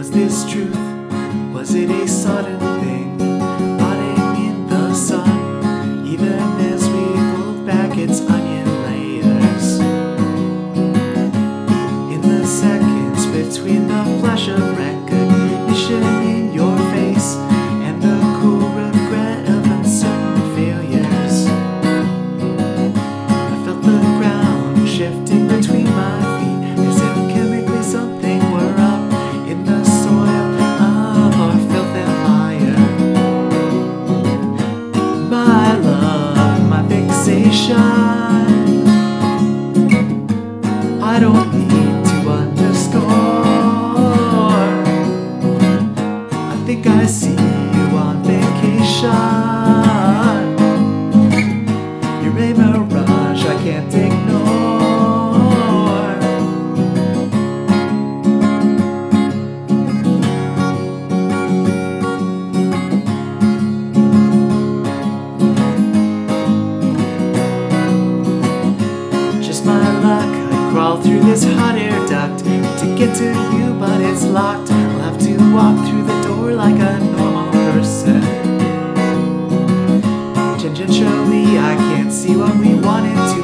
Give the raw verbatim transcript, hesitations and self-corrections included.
Was this truth? Was it a sudden thing? Rotting in the sun, even as we pulled back its onion layers. In the seconds between the flash of recognition in your face and the cool regret of uncertain failures, I felt the ground shifting between my feet, as if chemically something were up in the soil of our filth and mire. My love, my fixation, I don't need to underscore. I think I see you on vacation. You're a mirage I can't ignore. Just my luck, I crawl through this hot air duct to get to you, but it's locked. I'll have to walk through the door like a normal person. Tangentially, I can't see what we wanted to